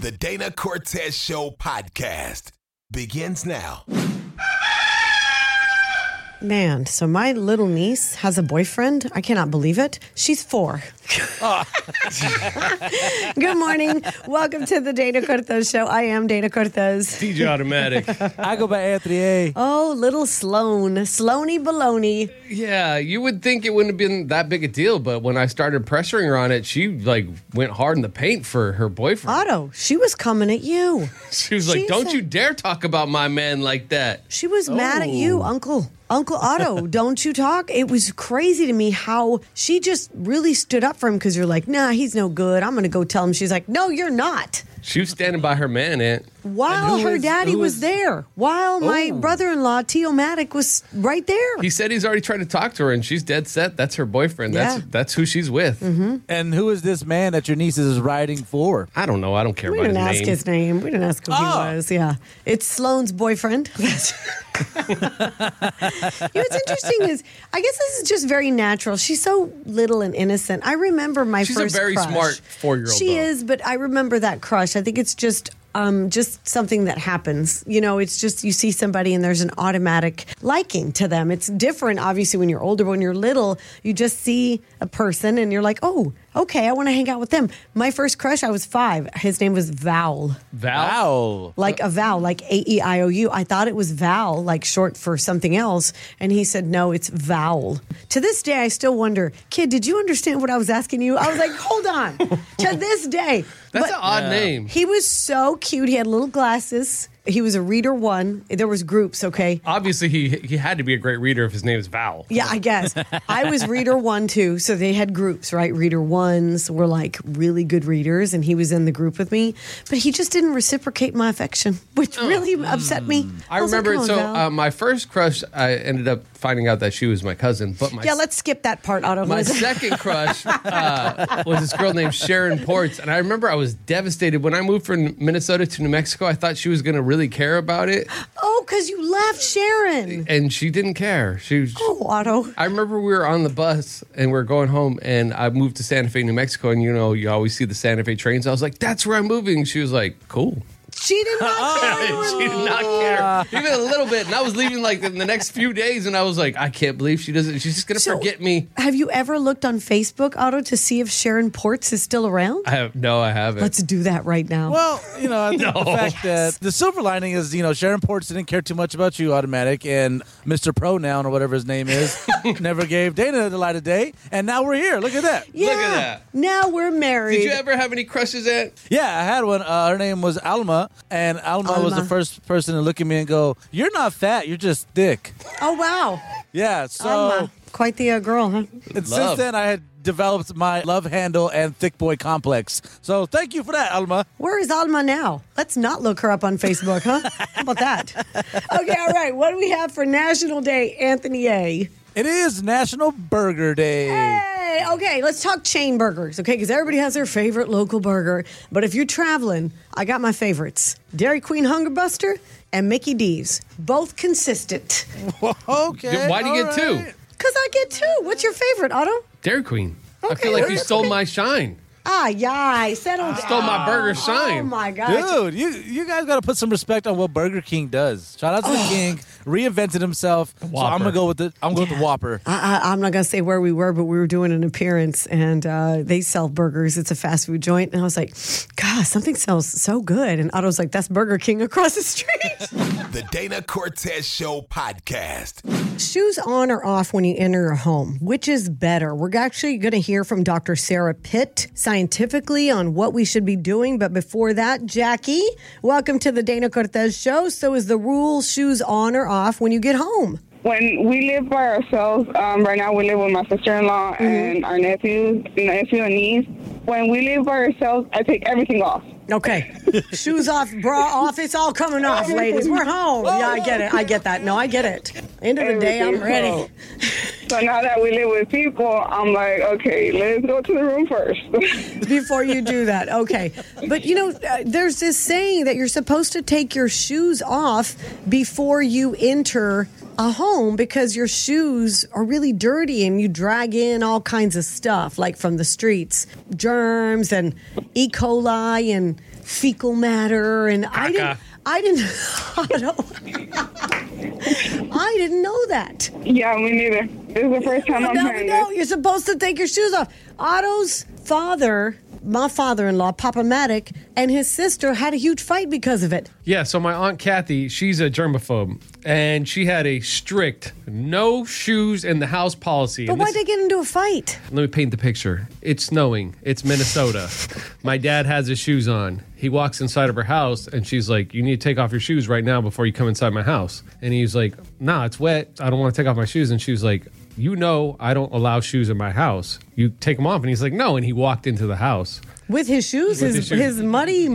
The Dana Cortez Show podcast begins now. Man, so my little niece has a boyfriend. I cannot believe it. She's 4. Good morning. Welcome to the Dana Cortez Show. I am Dana Cortez. DJ Automatic. I go by Anthony A. Oh, little Sloan. Sloany baloney. Yeah, you would think it wouldn't have been that big a deal, but when I started pressuring her on it, she went hard in the paint for her boyfriend. Otto, she was coming at you. She was like, "Don't you dare talk about my man like that." She was mad at you, Uncle Otto. Don't you talk. It was crazy to me how she just really stood up for him because you're like, nah, he's no good. I'm going to go tell him. She's like, no, you're not. She was standing by her man, Aunt. While her daddy was there. While my brother-in-law, Tio Matic, was right there. He said he's already tried to talk to her, and she's dead set. That's her boyfriend. Yeah. That's who she's with. Mm-hmm. And who is this man that your niece is riding for? I don't know. I don't care We about didn't his ask name. his name. We didn't ask who he was. Yeah. It's Sloan's boyfriend. What's interesting is, I guess this is just very natural. She's so little and innocent. I remember my She's first a very crush. smart 4-year-old. She is, but I remember that crush. I think it's just something that happens. You know, it's just you see somebody and there's an automatic liking to them. It's different, obviously, when you're older. But when you're little, you just see a person and you're like, oh, okay, I want to hang out with them. My first crush, I was 5. His name was Val. Val? Like a vowel, like A-E-I-O-U. I thought it was Val, like short for something else. And he said, no, it's Vowel. To this day, I still wonder, kid, did you understand what I was asking you? I was like, hold on. To this day. That's an odd name. He was so cute. He had little glasses. He was a reader 1. There was groups, okay? Obviously, he had to be a great reader if his name is Val. Yeah, I guess. I was reader 1, too. So they had groups, right? Reader 1s were like really good readers, and he was in the group with me. But he just didn't reciprocate my affection, which really upset me. I was like, remember, "Come on, Val." my first crush, I ended up finding out that she was my cousin. But Yeah, let's skip that part, Otto. my second crush was this girl named Sharon Ports. And I remember I was devastated. When I moved from Minnesota to New Mexico, I thought she was going to really care about it. Oh, because you left Sharon. And she didn't care. She was, Oh, Otto. I remember we were on the bus and we were going home, and I moved to Santa Fe, New Mexico. And, you always see the Santa Fe trains. I was like, that's where I'm moving. She was like, cool. She did not care. She did not care, even a little bit. And I was leaving in the next few days, and I was like, I can't believe she doesn't. She's just gonna forget me. Have you ever looked on Facebook, Otto, to see if Sharon Ports is still around? I haven't. Let's do that right now. Well, I think the fact that the silver lining is, Sharon Ports didn't care too much about you, Automatic, and Mr. Pronoun, or whatever his name is, never gave Dana the light of day, and now we're here. Look at that. Yeah. Look at that. Now we're married. Did you ever have any crushes, Aunt? Yeah, I had one. Her name was Alma, and Alma was the first person to look at me and go, "You're not fat, you're just thick." Oh, wow. Yeah, so Alma. Quite the girl, huh? and since then I had developed my love handle and thick boy complex. So thank you for that, Alma. Where is Alma now? Let's not look her up on Facebook, huh? How about that? Okay, all right. What do we have for National Day, Anthony A? It is National Burger Day. Hey, okay, let's talk chain burgers, okay? Because everybody has their favorite local burger. But if you're traveling, I got my favorites. Dairy Queen Hunger Buster and Mickey D's. Both consistent. Okay. Why do you get all two? right. Because I get 2. What's your favorite, Otto? Dairy Queen. I Okay, feel like you that's stole okay. my shine. Ah, yeah, settle down. Stole my burger Oh, shine. my gosh. Dude, you guys got to put some respect on what Burger King does. Shout out to the King, reinvented himself. So I'm gonna go with the Whopper. I'm not going to say where we were, but we were doing an appearance, and they sell burgers. It's a fast food joint. And I was like, God, something smells so good. And Otto's like, that's Burger King across the street. The Dana Cortez Show podcast. Shoes on or off when you enter a home? Which is better? We're actually going to hear from Dr. Sarah Pitt scientifically on what we should be doing. But before that, Jackie, welcome to the Dana Cortez Show. So is the rule shoes on or off when you get home? When we live by ourselves, right now we live with my sister-in-law and our nephew and niece. When we live by ourselves, I take everything off. Okay. Shoes off, bra off. It's all coming off, ladies. We're home. Yeah, I get it. I get that. No, I get it. End of the day, I'm ready. So now that we live with people, I'm like, okay, let's go to the room first. Before you do that. Okay. But, there's this saying that you're supposed to take your shoes off before you enter a home because your shoes are really dirty and you drag in all kinds of stuff like from the streets, germs and E. coli and fecal matter, and I didn't know that. Yeah, me neither. This is the first time I'm hearing No, this. you're supposed to take your shoes off. Otto's father, my father-in-law, Papa Matic, and his sister had a huge fight because of it. Yeah, so my Aunt Kathy, she's a germaphobe, and she had a strict no shoes in the house policy. But why'd they get into a fight? Let me paint the picture. It's snowing. It's Minnesota. My dad has his shoes on. He walks inside of her house, and she's like, you need to take off your shoes right now before you come inside my house. And he's like, nah, it's wet. I don't want to take off my shoes. And she was like, you know I don't allow shoes in my house. You take them off. And he's like, no. And he walked into the house. With his shoes? His muddy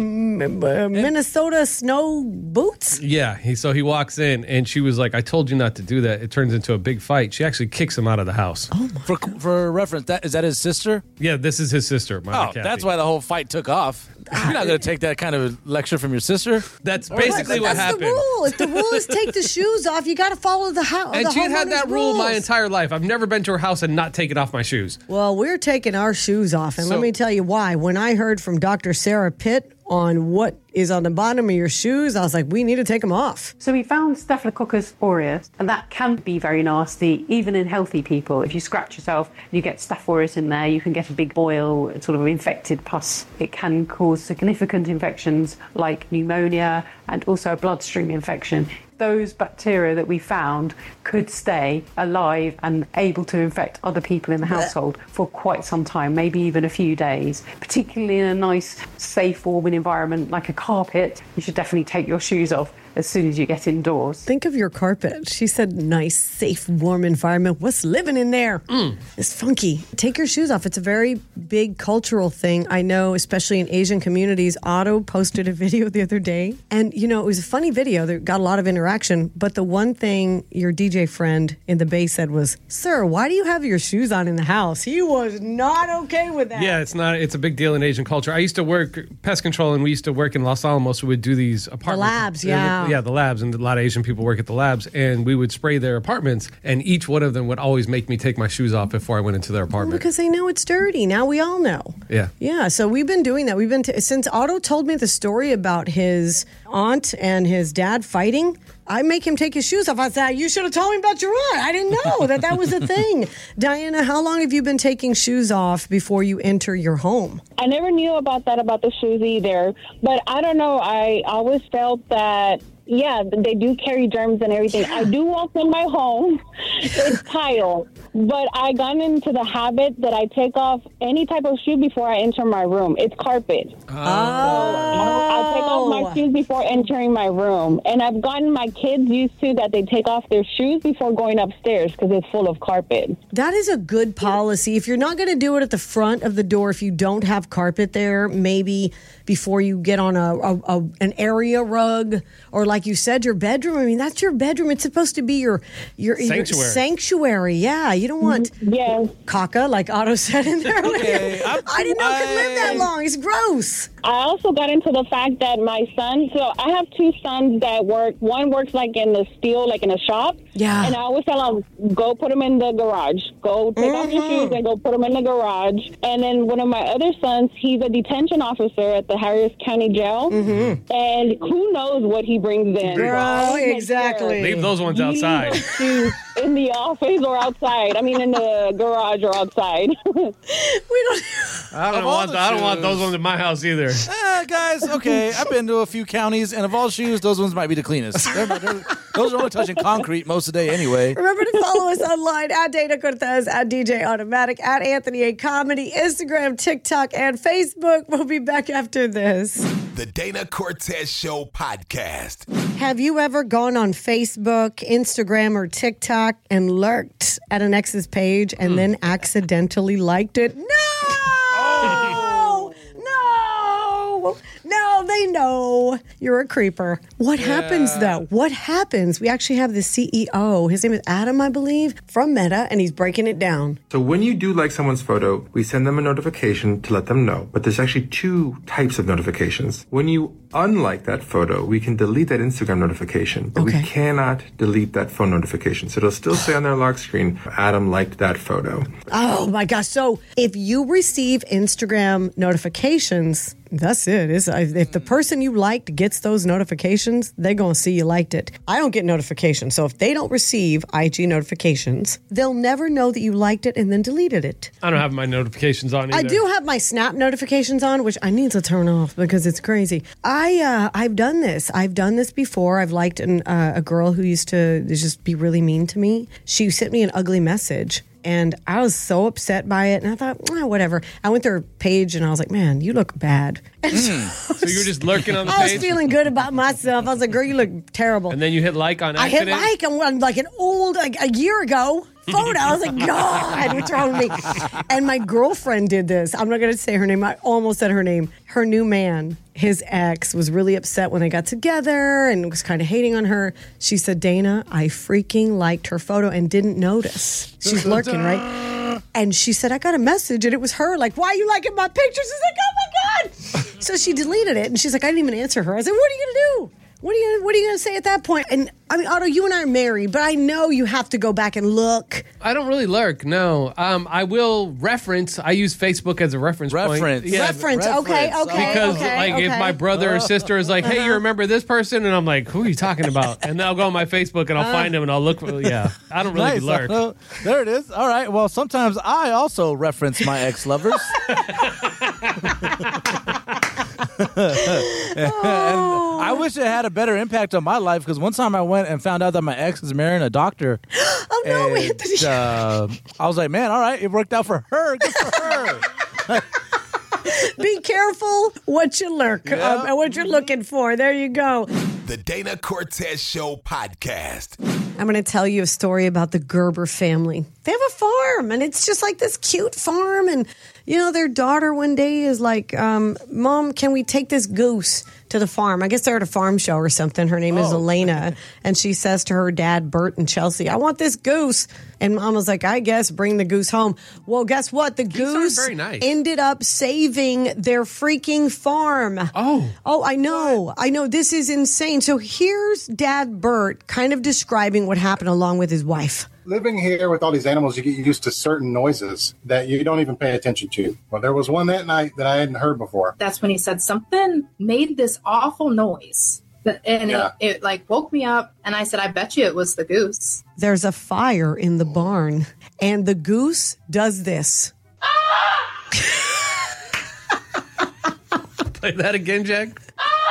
Minnesota snow boots? Yeah. So he walks in, and she was like, I told you not to do that. It turns into a big fight. She actually kicks him out of the house. Oh, my. For reference, is that his sister? Yeah, this is his sister. My Aunt Kathy. That's why the whole fight took off. You're not going to take that kind of lecture from your sister. That's basically what happened. That's the rule. If the rule is take the shoes off, you got to follow the house. And she had that rule my entire life. I've never been to her house and not taken off my shoes. Well, we're taking our shoes off, and let me tell you why. When I heard from Dr. Sarah Pitt on what is on the bottom of your shoes, I was like, we need to take them off. So we found Staphylococcus aureus, and that can be very nasty, even in healthy people. If you scratch yourself and you get Staph aureus in there, you can get a big boil, sort of infected pus. It can cause significant infections like pneumonia and also a bloodstream infection. Those bacteria that we found could stay alive and able to infect other people in the household for quite some time, maybe even a few days. Particularly in a nice, safe, warming environment like a carpet, you should definitely take your shoes off as soon as you get indoors. Think of your carpet. She said nice, safe, warm environment. What's living in there? It's funky. Take your shoes off. It's a very big cultural thing. I know, especially in Asian communities. Otto posted a video the other day. And, you know, it was a funny video that got a lot of interaction. But the one thing your DJ friend in the Bay said was, sir, why do you have your shoes on in the house? He was not okay with that. Yeah, it's a big deal in Asian culture. I used to work pest control, and we used to work in Los Alamos. We would do these apartments. The labs, yeah. Yeah, the labs, and a lot of Asian people work at the labs, and we would spray their apartments, and each one of them would always make me take my shoes off before I went into their apartment. Well, because they know it's dirty. Now we all know. Yeah. Yeah, so we've been doing that. We've been, since Otto told me the story about his aunt and his dad fighting, I make him take his shoes off. I said, you should have told me about your aunt. I didn't know that was a thing. Diana, how long have you been taking shoes off before you enter your home? I never knew about the shoes either. But I don't know. I always felt that, yeah, they do carry germs and everything. I do walk in my home. It's tile. But I got into the habit that I take off any type of shoe before I enter my room. It's carpet. So I take off my shoes before entering my room. And I've gotten my kids used to that they take off their shoes before going upstairs because it's full of carpet. That is a good policy. If you're not going to do it at the front of the door, if you don't have carpet there, maybe before you get on an area rug, or like you said, your bedroom. I mean, that's your bedroom. It's supposed to be your sanctuary. Yeah, you don't want caca, like Otto said in there. Okay, I didn't know it could live that long. It's gross. I also got into the fact that my son, so I have two sons that work. One works like in the steel, like in a shop. Yeah. And I always tell him, go put them in the garage. Go take off your shoes and go put them in the garage. And then one of my other sons, he's a detention officer at the Harris County Jail. And who knows what he brings in. Girl, exactly. Leave those ones outside. In the office or outside. I mean, in the garage or outside. I don't want those ones in my house either. Guys, okay, I've been to a few counties, and of all shoes, those ones might be the cleanest. Those are only touching concrete most of the day anyway. Remember to follow us online at Dana Cortez, at DJ Automatic, at Anthony A. Comedy, Instagram, TikTok, and Facebook. We'll be back after this. The Dana Cortez Show podcast. Have you ever gone on Facebook, Instagram, or TikTok and lurked at an ex's page and then accidentally liked it? No, they know you're a creeper. What happens, though? What happens? We actually have the CEO. His name is Adam, I believe, from Meta, and he's breaking it down. So when you do like someone's photo, we send them a notification to let them know. But there's actually two types of notifications. When you unlike that photo, we can delete that Instagram notification, but we cannot delete that phone notification. So it'll still say on their lock screen, Adam liked that photo. Oh, my gosh. So if you receive Instagram notifications, That's it. If the person you liked gets those notifications, they're going to see you liked it. I don't get notifications. So if they don't receive IG notifications, they'll never know that you liked it and then deleted it. I don't have my notifications on either. I do have my Snap notifications on, which I need to turn off because it's crazy. I've done this. I've done this before. I've liked a girl who used to just be really mean to me. She sent me an ugly message. And I was so upset by it. And I thought, whatever. I went to her page and I was like, man, you look bad. So you were just lurking on the I page? was feeling good about myself. I was like, girl, you look terrible. And then you hit like on I accident? hit like on like an old, like a year ago photo. I was like, God, what's wrong with me? And my girlfriend did this. I'm not going to say her name. I almost said her name. Her new man, his ex, was really upset when they got together and was kind of hating on her. She said, Dana, I freaking liked her photo and didn't notice. She's lurking, right? And she said, I got a message and it was her. Like, why are you liking my pictures? She's like, oh my God. So she deleted it and she's like, I didn't even answer her. I said, what are you going to do? What are you going to say at that point? And I mean, Otto, you and I are married, but I know you have to go back and look. I don't really lurk, no. I will reference. I use Facebook as a reference point. Reference. Okay. Because if my brother or sister is like, hey, you remember this person? And I'm like, who are you talking about? And then I'll go on my Facebook and I'll find him and I'll look. I don't really lurk. There it is. All right. Well, sometimes I also reference my ex-lovers. And I wish it had a better impact on my life because one time I went and found out that my ex is marrying a doctor. Oh, no, and, I was like, man, all right, it worked out for her. Good for her. Be careful what you lurk and what you're looking for. There you go. The Dana Cortez Show podcast. I'm going to tell you a story about the Gerber family. They have a farm, and it's just like this cute farm. And, their daughter one day is like, Mom, can we take this goose to the farm? I guess they're at a farm show or something. Her name is Elena. And she says to her dad, Bert and Chelsea, I want this goose. And Mom was like, I guess bring the goose home. Well, guess what? The goose ended up saving their freaking farm. Oh, I know. What? I know. This is insane. So here's Dad Bert kind of describing what happened along with his wife. Living here with all these animals, you get used to certain noises that you don't even pay attention to. Well, there was one that night that I hadn't heard before. That's when he said something made this awful noise. And it like woke me up, and I said, I bet you it was the goose. There's a fire in the barn, and the goose does this. Play that again, Jack.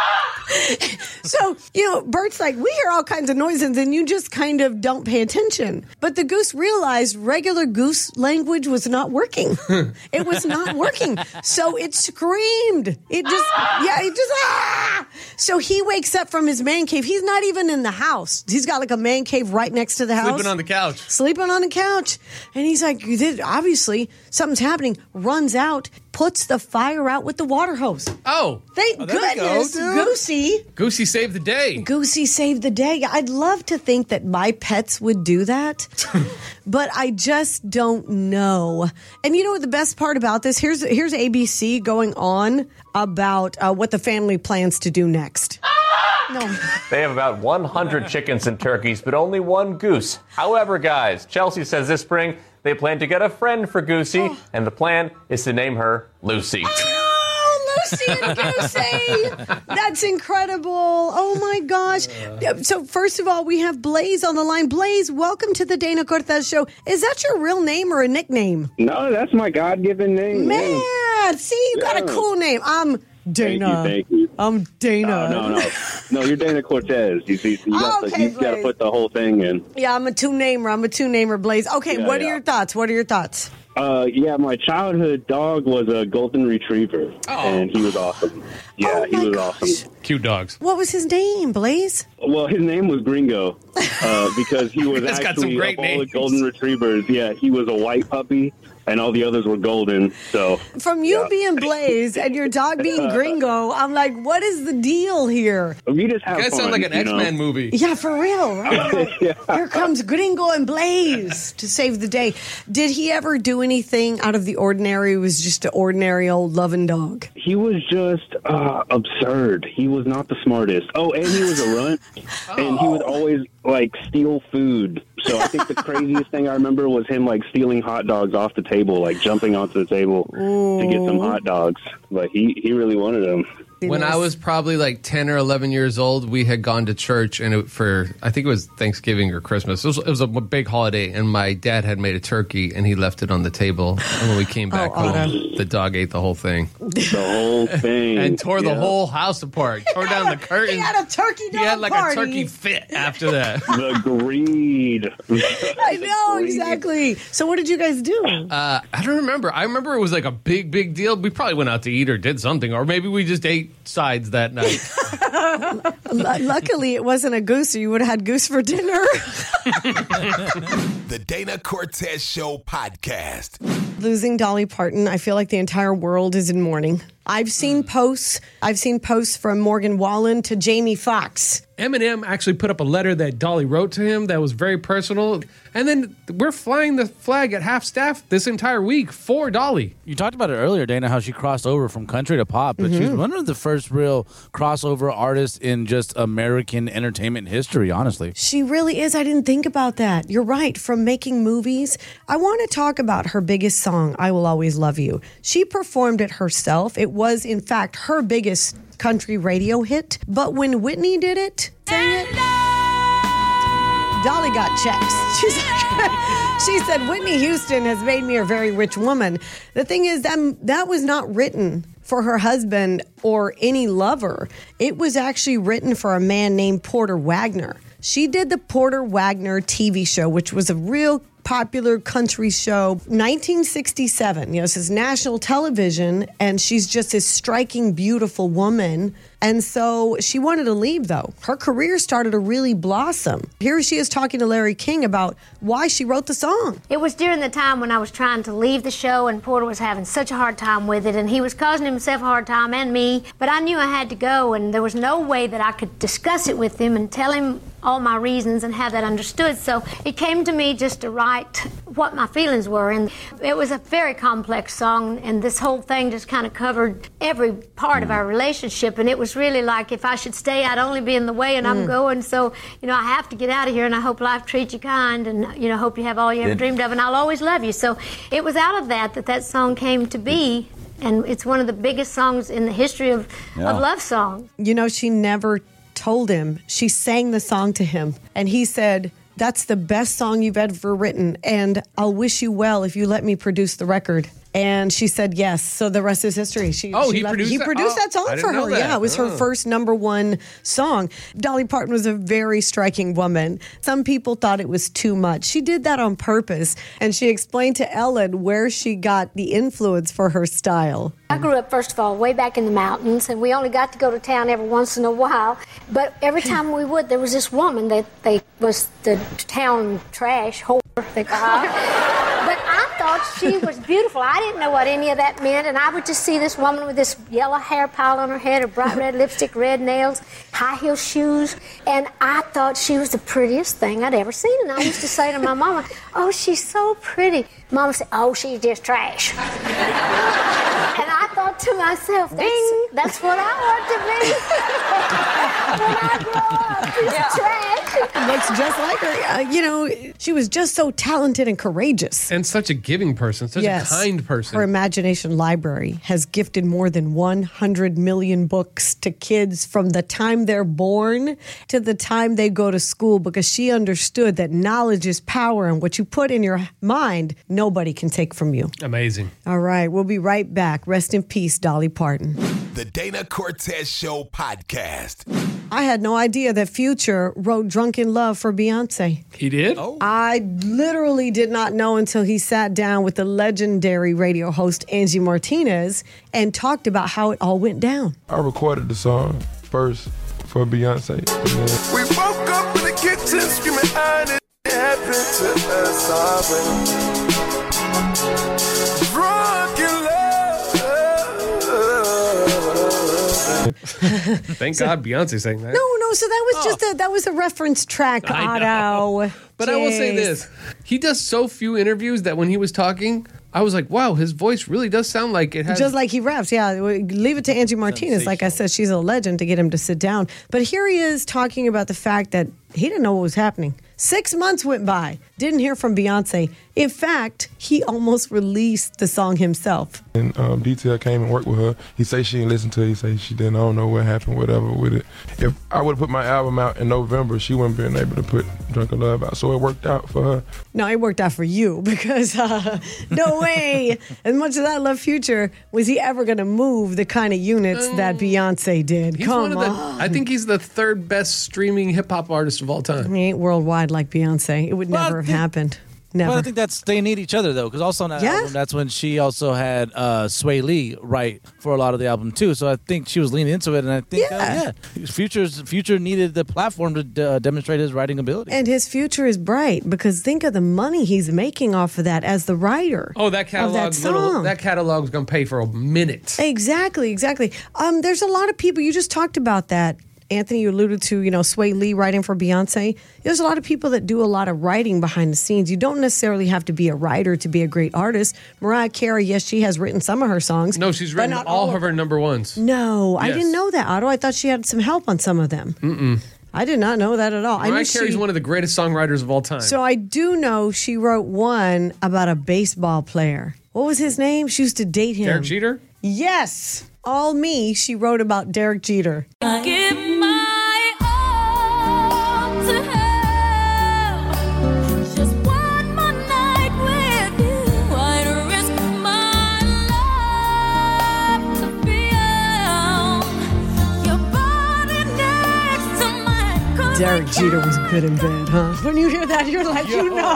So, Bert's like, we hear all kinds of noises and you just kind of don't pay attention. But the goose realized regular goose language was not working. It was not working. So it screamed. It just. So he wakes up from his man cave. He's not even in the house. He's got like a man cave right next to the house. Sleeping on the couch. And he's like, obviously something's happening. Runs out. Puts the fire out with the water hose. Oh. Thank goodness. Goosey saved the day. Goosey saved the day. I'd love to think that my pets would do that, but I just don't know. And you know what the best part about this? Here's ABC going on about what the family plans to do next. No. They have about 100 chickens and turkeys, but only one goose. However, guys, Chelsea says this spring they plan to get a friend for Goosey, and the plan is to name her Lucy. Lucy and Goosey. That's incredible. Oh, my gosh. So, first of all, we have Blaze on the line. Blaze, welcome to the Dana Cortez Show. Is that your real name or a nickname? No, that's my God-given name. Man, see, you got a cool name. I'm Dana. Thank you. I'm Dana. No, you're Dana Cortez. You got to put the whole thing in. Yeah, I'm a two-namer, Blaze. Okay, what are your thoughts? My childhood dog was a golden retriever, and he was awesome. Yeah, he was awesome. Cute dogs. What was his name, Blaze? Well, his name was Gringo because he was actually, of all the golden retrievers, he was a white puppy. And all the others were golden. So from you being Blaze and your dog being Gringo, I'm like, what is the deal here? We just have fun. That sounds like an X-Men movie. Yeah, for real. Right? Here comes Gringo and Blaze to save the day. Did he ever do anything out of the ordinary? It was just an ordinary old loving dog. He was just absurd. He was not the smartest. Oh, and he was a runt. And he would always steal food. So I think the craziest thing I remember was him stealing hot dogs off the table table, like jumping onto the table to get some hot dogs. But he really wanted them. When I was probably like 10 or 11 years old, we had gone to church and I think it was Thanksgiving or Christmas. It was a big holiday, and my dad had made a turkey and he left it on the table. And when we came back home, the dog ate the whole thing. The whole thing. And tore the whole house apart. Tore down the curtains. He had a turkey dog He had like party. a turkey fit after that. The greed. I know, exactly. So what did you guys do? I don't remember. I remember it was like a big, big deal. We probably went out to eat or did something, or maybe we just ate sides that night. Luckily, it wasn't a goose, or you would have had goose for dinner. The Dana Cortez Show podcast. Losing Dolly Parton, I feel like the entire world is in mourning. I've seen posts from Morgan Wallen to Jamie Foxx. Eminem actually put up a letter that Dolly wrote to him that was very personal. And then we're flying the flag at half staff this entire week for Dolly. You talked about it earlier, Dana, how she crossed over from country to pop, but she's one of the first real crossover artists in just American entertainment history, honestly. She really is. I didn't think about that. You're right. From making movies, I want to talk about her biggest song, I Will Always Love You. She performed it herself. It was, in fact, her biggest country radio hit. But when Whitney did it, sang it, Dolly got checks. She said, Whitney Houston has made me a very rich woman. The thing is, that was not written for her husband or any lover. It was actually written for a man named Porter Wagner. She did the Porter Wagner TV show, which was a real popular country show, 1967. This is national television, and she's just this striking, beautiful woman. And so she wanted to leave, though. Her career started to really blossom. Here she is talking to Larry King about why she wrote the song. It was during the time when I was trying to leave the show, and Porter was having such a hard time with it, and he was causing himself a hard time, and me. But I knew I had to go, and there was no way that I could discuss it with him and tell him all my reasons and have that understood. So it came to me just to write what my feelings were. And it was a very complex song, and this whole thing just kind of covered every part of our relationship. And it was really like, if I should stay, I'd only be in the way, and I'm going. So, I have to get out of here, and I hope life treats you kind, and, hope you have all you ever dreamed of, and I'll always love you. So it was out of that song came to be. And it's one of the biggest songs in the history of love songs. She never told him. She sang the song to him, and he said, "That's the best song you've ever written, and I'll wish you well if you let me produce the record." And she said yes. So the rest is history. He produced that song for her. Yeah, it was her first #1 song. Dolly Parton was a very striking woman. Some people thought it was too much. She did that on purpose. And she explained to Ellen where she got the influence for her style. I grew up, first of all, way back in the mountains, and we only got to go to town every once in a while. But every time we would, there was this woman that was the town trash whore, they call her. But I thought she was beautiful. I didn't know what any of that meant, and I would just see this woman with this yellow hair pile on her head, her bright red lipstick, red nails, high heel shoes, and I thought she was the prettiest thing I'd ever seen. And I used to say to my mama, "Oh, she's so pretty." Mama said, "Oh, she's just trash." And I thought to myself, that's what I want to be when I grow up. Just trash. Looks just like her. She was just so talented and courageous. And such a giving person, such a kind person. Her Imagination Library has gifted more than 100 million books to kids from the time they're born to the time they go to school, because she understood that knowledge is power, and what you put in your mind, nobody can take from you. Amazing. All right, we'll be right back. Rest in peace, Dolly Parton. The Dana Cortez Show podcast. I had no idea that Future wrote Drunk in Love for Beyonce. He did? Oh. I literally did not know until he sat down with the legendary radio host Angie Martinez and talked about how it all went down. I recorded the song first for Beyonce. We woke up in the kitchen screaming, "I it happened to us already." Drunk in love. Thank God Beyonce sang that. No, so that was that was a reference track, Otto. But I will say this. He does so few interviews that when he was talking, I was like, wow, his voice really does sound like it has... Just like he raps, yeah. Leave it to Angie Martinez. Like I said, she's a legend to get him to sit down. But here he is talking about the fact that he didn't know what was happening. 6 months went by. didn't hear from Beyonce. In fact, he almost released the song himself. And Detail came and worked with her. He say she didn't listen to it. He say she didn't. I don't know what happened, whatever with it. If I would have put my album out in November, she wouldn't been able to put Drunk of Love out. So it worked out for her. No, it worked out for you because no way, as much as I love Future, was he ever going to move the kind of units that Beyonce did? Come on. I think he's the third best streaming hip-hop artist of all time. He ain't worldwide like Beyonce. It would never have happened. Never. But I think they need each other, though, because also on that album, that's when she also had Sway Lee write for a lot of the album, too. So I think she was leaning into it, and I think, Future needed the platform to demonstrate his writing ability. And his future is bright, because think of the money he's making off of that as the writer. Oh, that catalog's going to pay for a minute. Exactly. There's a lot of people, you just talked about that. Anthony, you alluded to, Sway Lee writing for Beyonce. There's a lot of people that do a lot of writing behind the scenes. You don't necessarily have to be a writer to be a great artist. Mariah Carey, yes, she has written some of her songs. No, she's written all of her number ones. No, yes. I didn't know that, Otto. I thought she had some help on some of them. Mm-mm. I did not know that at all. Mariah Carey's one of the greatest songwriters of all time. So I do know she wrote one about a baseball player. What was his name? She used to date him. Derek Jeter? Yes. All Me, she wrote about Derek Jeter. I give my all to have just one more night with you. I'd risk my life to feel your body next to mine. Derek Jeter was good in bed, huh? When you hear that, you're like,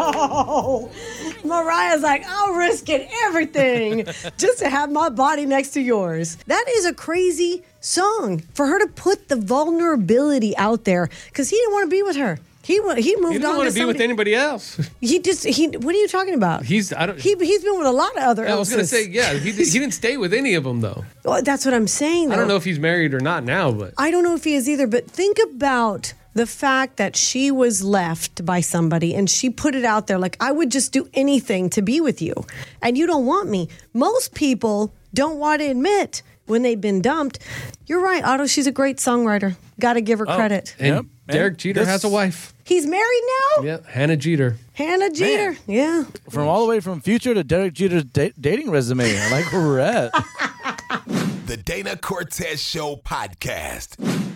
Mariah's like, I'll risk it, everything, just to have my body next to yours. That is a crazy song for her to put the vulnerability out there because he didn't want to be with her. He moved on. He didn't want to be with anybody else. What are you talking about? He's been with a lot of other. I was going to say, he didn't stay with any of them though. Well, that's what I'm saying. Though. I don't know if he's married or not now, but I don't know if he is either. But think about the fact that she was left by somebody and she put it out there like, I would just do anything to be with you, and you don't want me. Most people don't want to admit when they've been dumped. You're right, Otto. She's a great songwriter. Got to give her credit. And Derek Jeter has a wife. He's married now? Yeah, Hannah Jeter. Hannah Jeter, yeah. From all the way from Future to Derek Jeter's dating resume. I like where we're at. The Dana Cortez Show podcast.